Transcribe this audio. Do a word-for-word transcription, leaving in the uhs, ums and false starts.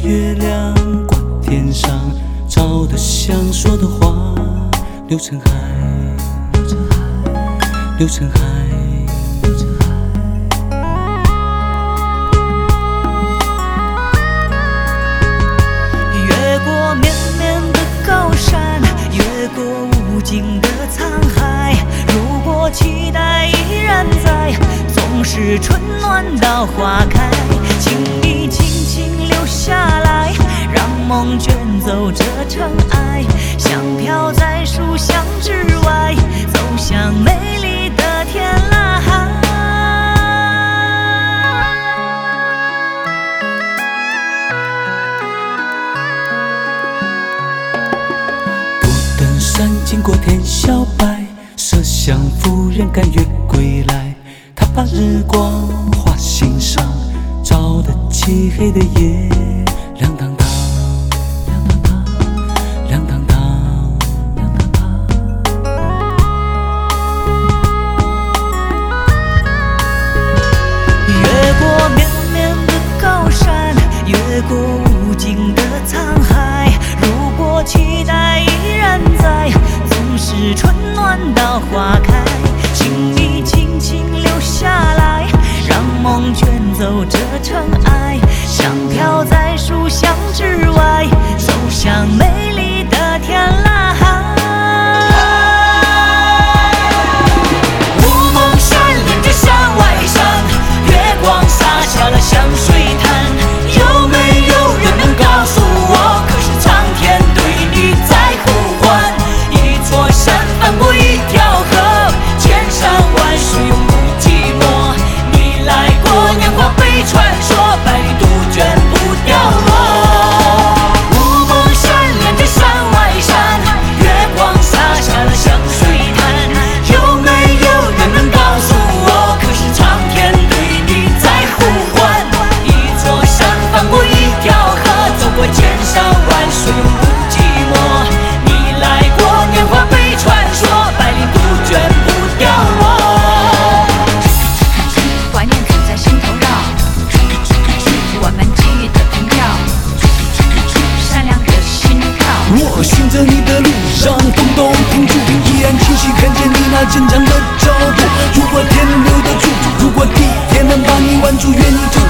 月亮挂天上，照得像说的话，流成海，流成海，流成海。 越过绵绵的高山，越过无尽的沧海。如果期待依然在，总是春暖到花开。请你轻轻留下来，让梦卷走这尘埃，像飘在书香之外，走向美丽的天籁。 山经过天晓白，麝香夫人甘愿归来。她把日光画心上，照得漆黑的夜亮堂堂，亮堂堂，亮堂堂，亮堂堂。 越过绵绵的高山，越过无尽的沧海。如果期待依然在，总是春暖到花开。请你轻轻留下来，让梦卷走这尘埃，像飘在书香之外，走向美丽的天籁。雾蒙山连着山外山，月光洒下了香水滩。有没有人能告诉我，可是苍天对你在呼唤？一座山翻过一条河，千山万水永不寂寞。你来过，年华被传说，百里杜鹃不掉落。雾蒙山连着山外山，月光洒下了香水滩。有没有人能告诉我，可是苍天对你在呼唤？一座山翻过一条河，走过千山万水永不寂寞。你来过，年华被传说，百里杜鹃不掉落。 怀念总在心头绕，我们记忆的凭票，善良的心跳。 我循着你的路上，动动停住，依然清晰看见你那坚强的脚步。如果天留得住，如果地也能把你挽住，愿你就